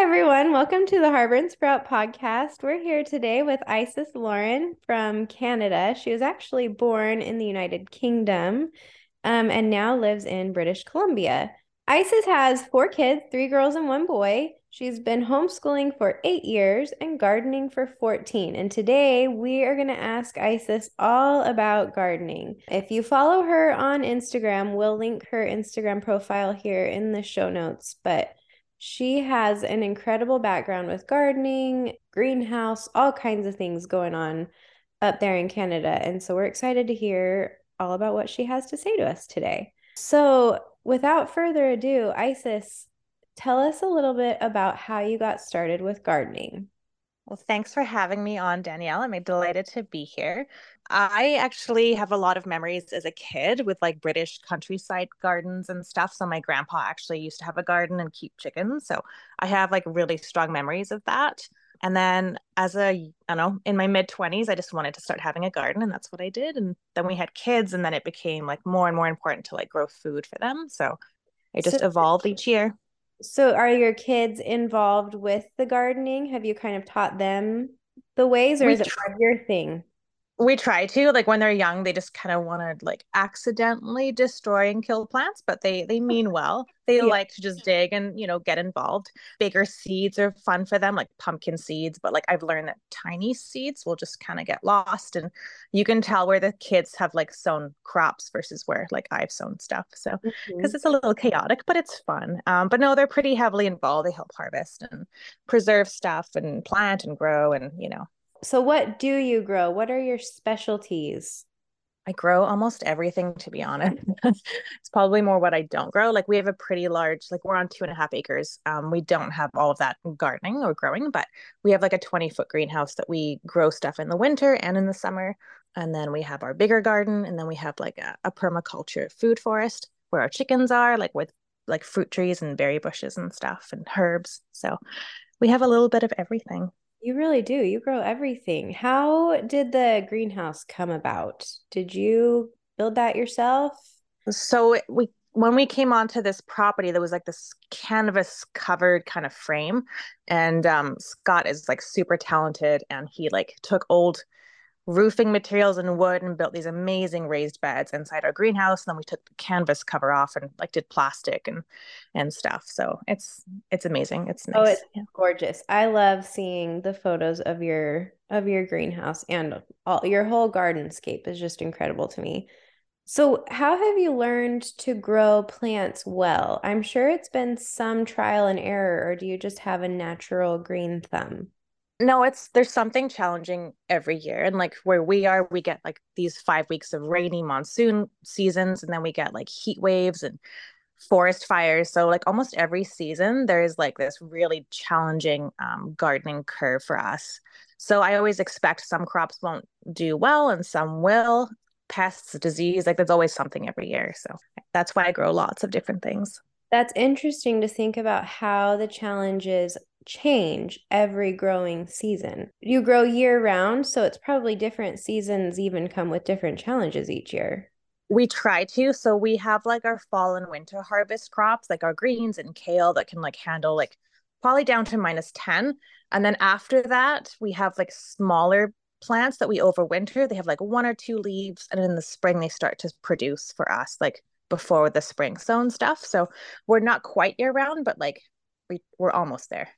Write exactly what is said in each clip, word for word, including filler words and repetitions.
everyone. Welcome to the Harbor and Sprout podcast. We're here today with Isis Lauren from Canada. She was actually born in the United Kingdom um, and now lives in British Columbia. Isis has four kids, three girls and one boy. She's been homeschooling for eight years and gardening for fourteen. And today we are going to ask Isis all about gardening. If you follow her on Instagram, we'll link her Instagram profile here in the show notes. But she has an incredible background with gardening, greenhouse, all kinds of things going on up there in Canada. And so we're excited to hear all about what she has to say to us today. So without further ado, Isis, tell us a little bit about how you got started with gardening. Well, thanks for having me on, Danielle. I'm delighted to be here. I actually have a lot of memories as a kid with like British countryside gardens and stuff. So my grandpa actually used to have a garden and keep chickens. So I have like really strong memories of that. And then as a, I don't know, in my mid twenties, I just wanted to start having a garden, and that's what I did. And then we had kids, and then it became like more and more important to like grow food for them. So it So, just evolved each year. so are your kids involved with the gardening? Have you kind of taught them the ways, or We is it more of your thing? We try to, like when they're young, they just kind of want to like accidentally destroy and kill plants, but they they mean well. They Yeah. like to just dig and, you know, get involved. Bigger seeds are fun for them, like pumpkin seeds, but like I've learned that tiny seeds will just kind of get lost, and you can tell where the kids have like sown crops versus where like I've sown stuff. So because Mhm. it's a little chaotic, but it's fun. Um, but no, they're pretty heavily involved. They help harvest and preserve stuff and plant and grow and, you know, So what do you grow? What are your specialties? I grow almost everything, to be honest. It's probably more what I don't grow. Like we have a pretty large, like we're on two and a half acres. Um, we don't have all of that gardening or growing, but we have like a twenty foot greenhouse that we grow stuff in the winter and in the summer. And then we have our bigger garden, and then we have like a, a permaculture food forest where our chickens are, like with like fruit trees and berry bushes and stuff and herbs. So we have a little bit of everything. You really do. You grow everything. How did the greenhouse come about? Did you build that yourself? So we when we came onto this property, there was like this canvas covered kind of frame. And um, Scott is like super talented, and he like took old roofing materials and wood and built these amazing raised beds inside our greenhouse. And then we took the canvas cover off and like did plastic and and stuff. So it's it's amazing. It's Oh, it's nice. Yeah. gorgeous. I love seeing the photos of your of your greenhouse, and all your whole gardenscape is just incredible to me. So, how have you learned to grow plants well? I'm sure it's been some trial and error, or do you just have a natural green thumb? No, it's there's something challenging every year. And like where we are, we get like these five weeks of rainy monsoon seasons, and then we get like heat waves and forest fires. So like almost every season, there's like this really challenging um, gardening curve for us. So I always expect some crops won't do well and some will. Pests, disease, like there's always something every year. So that's why I grow lots of different things. That's interesting to think about how the challenges change every growing season. You grow year round, so it's probably different seasons even come with different challenges each year. We try to. So we have like our fall and winter harvest crops, like our greens and kale that can like handle like probably down to minus ten. And then after that, we have like smaller plants that we overwinter. They have like one or two leaves. And in the spring, they start to produce for us, like before the spring sown stuff. So we're not quite year round, but like we, we're almost there.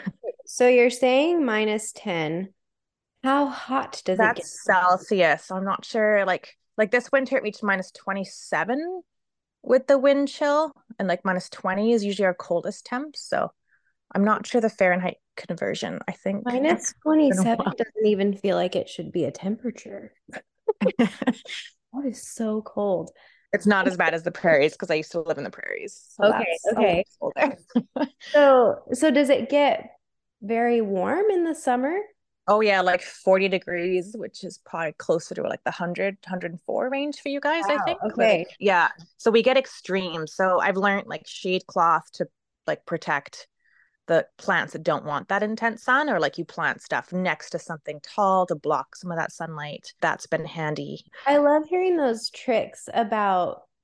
So you're saying minus ten. How hot does it get? That's Celsius. I'm not sure. Like like this winter it reached minus twenty-seven with the wind chill, and like minus twenty is usually our coldest temps. So I'm not sure the Fahrenheit conversion. I think Minus twenty-seven doesn't even feel like it should be a temperature. That is so cold. it's not as bad as the prairies because I used to live in the prairies. So Okay, that's a little okay. colder. So, so does it get very warm in the summer? Oh yeah, like forty degrees, which is probably closer to like the one hundred, one hundred four range for you guys, I Wow. think. Like Okay. yeah. So we get extreme. So I've learned like shade cloth to like protect the plants that don't want that intense sun, or like you plant stuff next to something tall to block some of that sunlight. That's been handy. I love hearing those tricks about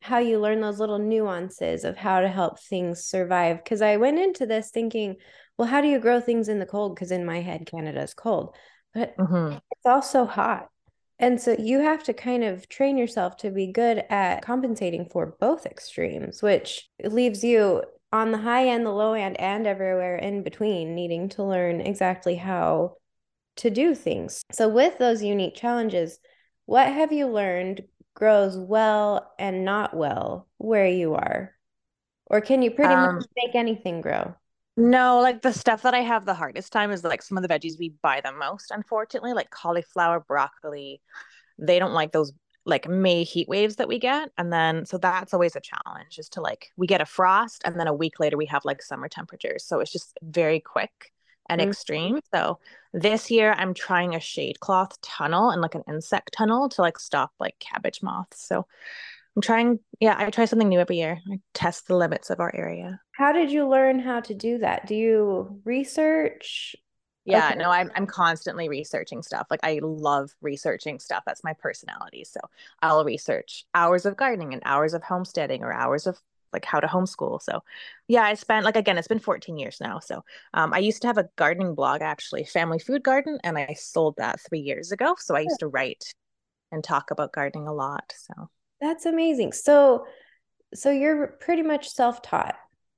how you learn those little nuances of how to help things survive. Because I went into this thinking, well, how do you grow things in the cold? Because in my head, Canada's cold, but Mm-hmm. it's also hot. And so you have to kind of train yourself to be good at compensating for both extremes, which leaves you on the high end, the low end, and everywhere in between, needing to learn exactly how to do things. So, with those unique challenges, what have you learned grows well and not well where you are? Or can you pretty much Um, make anything grow? no, like the stuff that I have the hardest time is like some of the veggies we buy the most, unfortunately, like cauliflower, broccoli. They don't like those like May heat waves that we get. And then so that's always a challenge is to like we get a frost and then a week later we have like summer temperatures. So it's just very quick and Mm. extreme. So this year I'm trying a shade cloth tunnel and like an insect tunnel to like stop like cabbage moths. So I'm trying, yeah, I try something new every year. I test the limits of our area. How did you learn how to do that? Do you research? Yeah, Okay. no, I'm I'm constantly researching stuff. Like I love researching stuff. That's my personality. So I'll research hours of gardening and hours of homesteading or hours of like how to homeschool. So yeah, I spent like again, it's been fourteen years now. So um, I used to have a gardening blog actually, Family Food Garden, and I sold that three years ago. So I used to write and talk about gardening a lot. So That's amazing. So, so you're pretty much self-taught,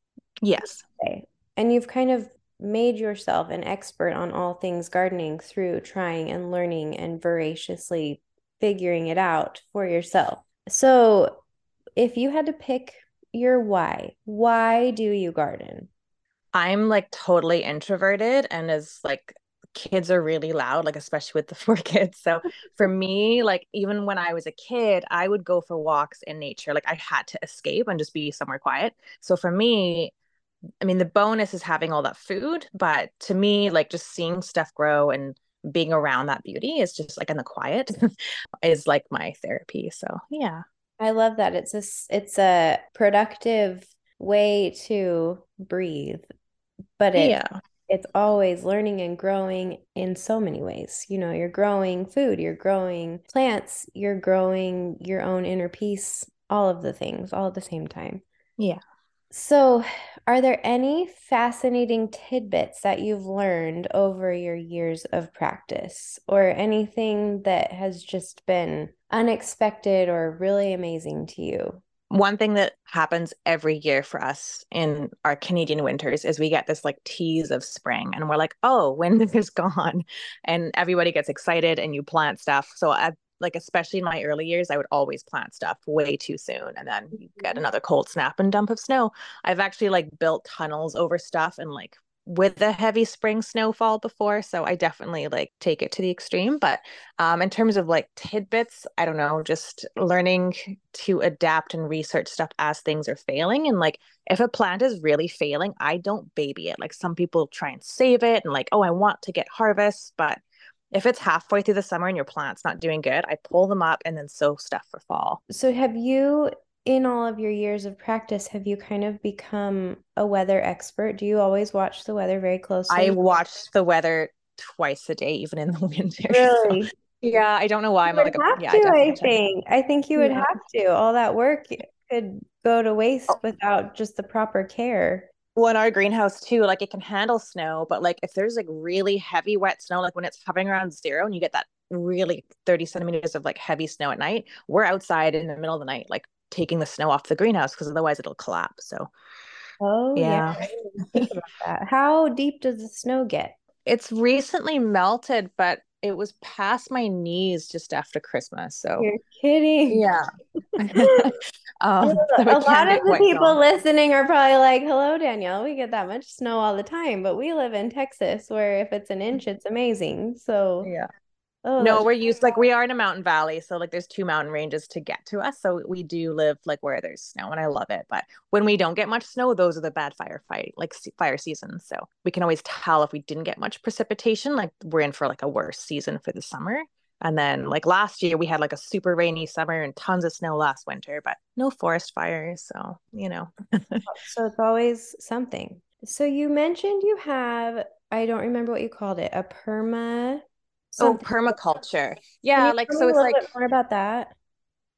yes. okay? And you've kind of made yourself an expert on all things gardening through trying and learning and voraciously figuring it out for yourself. So, if you had to pick your why, why do you garden? I'm like totally introverted and as like kids are really loud, like especially with the four kids. So for me, like even when I was a kid, I would go for walks in nature. Like I had to escape and just be somewhere quiet. So for me, I mean, the bonus is having all that food, but to me, like just seeing stuff grow and being around that beauty is just like in the quiet is like my therapy. So yeah. I love that. It's a it's a productive way to breathe, but it's Yeah. it's always learning and growing in so many ways. You know, you're growing food, you're growing plants, you're growing your own inner peace, all of the things, all at the same time. Yeah. So, are there any fascinating tidbits that you've learned over your years of practice, or anything that has just been unexpected or really amazing to you? One thing that happens every year for us in our Canadian winters is we get this like tease of spring and we're like, oh, winter is gone. And everybody gets excited and you plant stuff. So I like especially in my early years, I would always plant stuff way too soon. And then you get another cold snap and dump of snow. I've actually like built tunnels over stuff and like with the heavy spring snowfall before. So I definitely like take it to the extreme. But um, in terms of like tidbits, I don't know, just learning to adapt and research stuff as things are failing. And like if a plant is really failing, I don't baby it. Like some people try and save it and like, oh, I want to get harvest. But if it's halfway through the summer and your plant's not doing good, I pull them up and then sow stuff for fall. So, have you, in all of your years of practice, have you kind of become a weather expert? Do you always watch the weather very I closely? watch the weather twice a day, even in the winter. So Really? yeah, I don't know why. You I'm would like, a, have yeah, I to, definitely I check it. think. I think you would Yeah. have to. All that work could go to waste Oh, without just the proper care. well, in our greenhouse too, like it can handle snow, but like if there's like really heavy wet snow, like when it's hovering around zero and you get that really thirty centimeters of like heavy snow at night, we're outside in the middle of the night, like taking the snow off the greenhouse because otherwise it'll collapse. So Oh, yeah. yeah, I didn't even think about that. How deep does the snow get? it's recently melted, but it was past my knees just after Christmas. So You're kidding. yeah. um, so A it can lot of get the quite people cold. listening are probably like, hello, Danielle. We get that much snow all the time, but we live in Texas where if it's an inch, it's amazing. So, Yeah. oh, No, that's we're used like we are in a mountain valley, so like there's two mountain ranges to get to us. So we do live like where there's snow, and I love it. But when we don't get much snow, those are the bad firefight like fire seasons. So we can always tell if we didn't get much precipitation, like we're in for like a worse season for the summer. And then like last year we had like a super rainy summer and tons of snow last winter, but no forest fires. So you know. so it's always something. So you mentioned you have, I don't remember what you called it, a perma Oh, something. permaculture. Can Yeah, you like tell me so a it's little like bit more about that?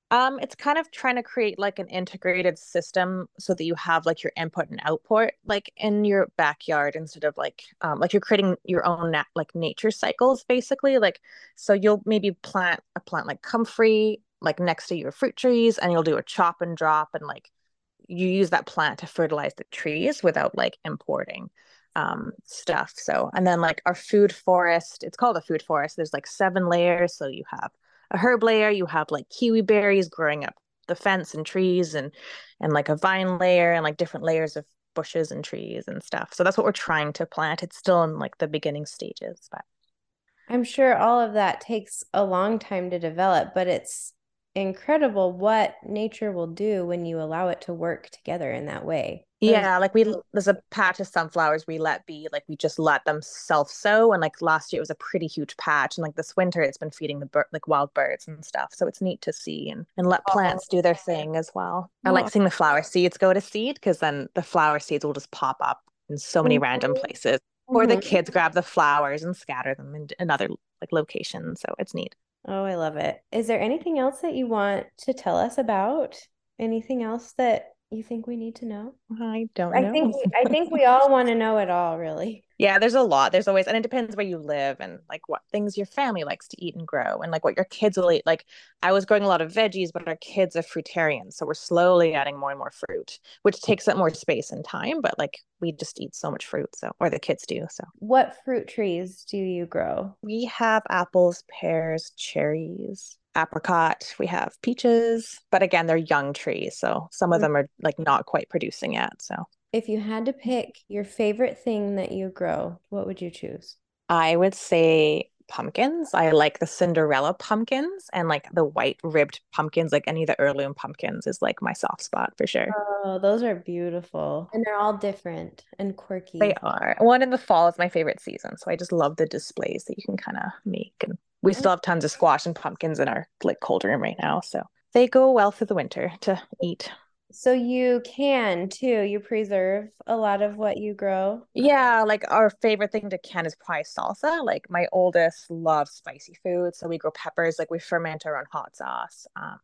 Um, it's kind of trying to create like an integrated system so that you have like your input and output like in your backyard instead of like um like you're creating your own nat like nature cycles basically. Like so you'll maybe plant a plant like comfrey like next to your fruit trees and you'll do a chop and drop and like you use that plant to fertilize the trees without like importing um stuff. So and then like our food forest, it's called a food forest. There's like seven layers. So you have a herb layer, you have like kiwi berries growing up the fence and trees and and like a vine layer and like different layers of bushes and trees and stuff. So that's what we're trying to plant. It's still in like the beginning stages, but I'm sure all of that takes a long time to develop, but it's incredible what nature will do when you allow it to work together in that way. That is yeah, like we there's a patch of sunflowers we let be, like we just let them self sow, and like last year it was a pretty huge patch, and like this winter it's been feeding the bird like wild birds and stuff. So it's neat to see and and let oh, plants do their thing as well. I like oh. seeing the flower seeds go to seed because then the flower seeds will just pop up in so many random Mhm. places, or the Mhm. kids grab the flowers and scatter them in another like location. So it's neat. Oh, I love it. Is there anything else that you want to tell us about? Anything else that you think we need to know? I don't I think know. we, I think we all want to know it all, really. Yeah, there's a lot. There's always, and it depends where you live and like what things your family likes to eat and grow and like what your kids will eat. Like I was growing a lot of veggies, but our kids are fruitarians. So we're slowly adding more and more fruit, which takes up more space and time. But like we just eat so much fruit. So, or the kids do. So What fruit trees do you grow? we have apples, pears, cherries, apricot. We have peaches, but again, they're young trees. So some of them are like not quite producing yet. So If you had to pick your favorite thing that you grow, what would you choose? I would say pumpkins. I like the Cinderella pumpkins and like the white ribbed pumpkins, like any of the heirloom pumpkins is like my soft spot for sure. Oh, those are beautiful. And they're all different and They quirky. are. One in the fall is my favorite season. So I just love the displays that you can kind of make. And we Oh, still have tons of squash and pumpkins in our like cold room right now. So they go well through the winter to eat. so you can too. You preserve a lot of what you grow. Yeah, like our favorite thing to can is probably salsa. Like my oldest loves spicy food, so we grow peppers. Like we ferment our own hot sauce. Um,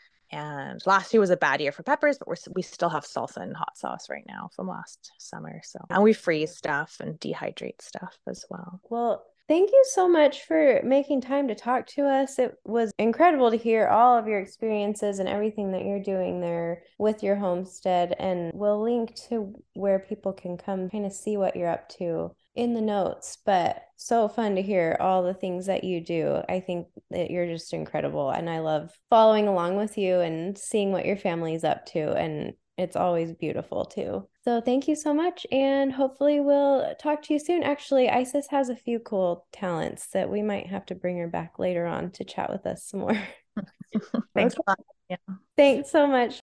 and last year was a bad year for peppers, but we're we still have salsa and hot sauce right now from last summer. So and we freeze stuff and dehydrate stuff as well. Well, thank you so much for making time to talk to us. It was incredible to hear all of your experiences and everything that you're doing there with your homestead. And we'll link to where people can come kind of see what you're up to in the notes. But so fun to hear all the things that you do. I think that you're just incredible. And I love following along with you and seeing what your family's up to. And it's always beautiful too. So thank you so much, and hopefully we'll talk to you soon. Actually, Isis has a few cool talents that we might have to bring her back later on to chat with us some more. Thanks Okay. a lot. Yeah. Thanks so much.